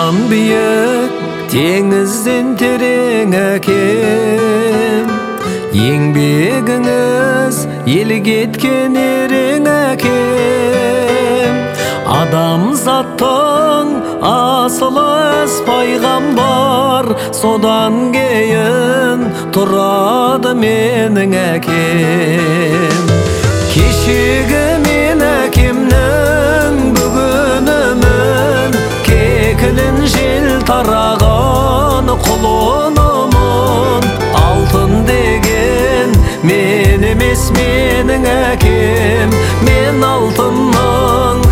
Sudan büyük, denizden tereň ekem. Еңбегіңіз ел кеткен ерең әкем. Адамзаттың асылы із пайғамбар, содан кейін тұрады менің әкем. Кешегі мен әкемнің бүгінімін, кекілін жел тараған құлынымын. Алтын деген мен емес менің әкем. Мен алтынның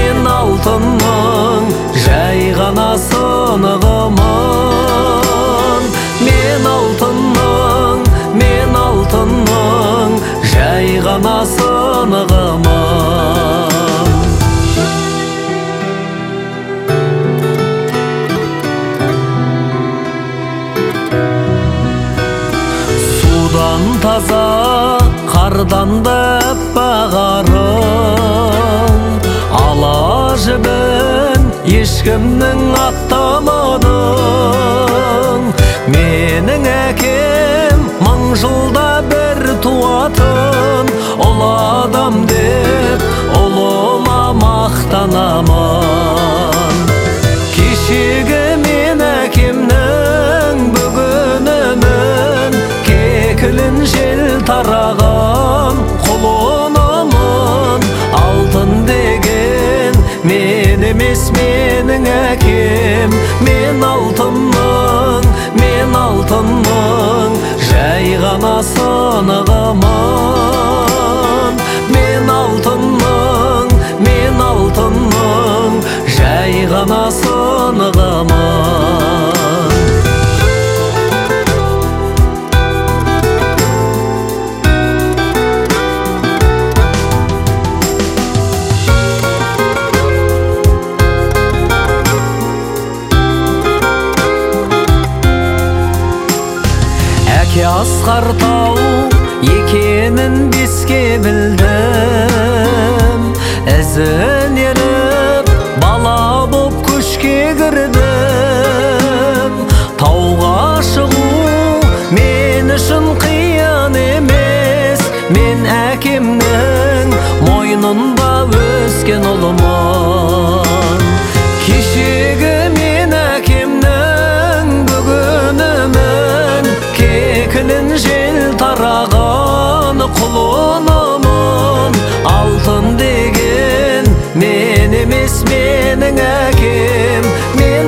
жай ғана сынығымын. Мен алтынның жай ғана сынығымын. Судан таза, қардан да аппағарым, ала жібін ешкімнің аттамадың. Менің әкем мың жылда бір туатын, ол адам деп ұлыма мақтанамын. Кешегі мен әкемнің бүгінімін, кекілін жел тараған құлынымын. Алтын деген мен емес менің әкем. Мен алтынның жай ғана сынығымын. Мен алтынның жай ғана сынығымын. Асқар тау екенін беске білдім. Ізін еріп бала боп көшке кірдім. Тауға шығу мен үшін қиын емес, мен әкемнің мойнында өскен ұлымын. Кешегі мен әкемнің бүгінімін, кекілін жел тараған құлынымын. Алтын деген мен емес менің әкем. Мен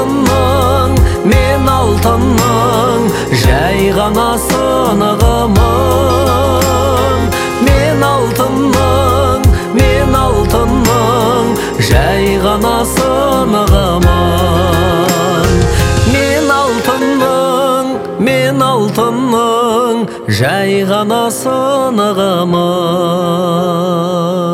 алтынның жай ғана сынығымын. Мен алтынның жай ғана сынығымын. Мен алтынның жай ғана сынығымын.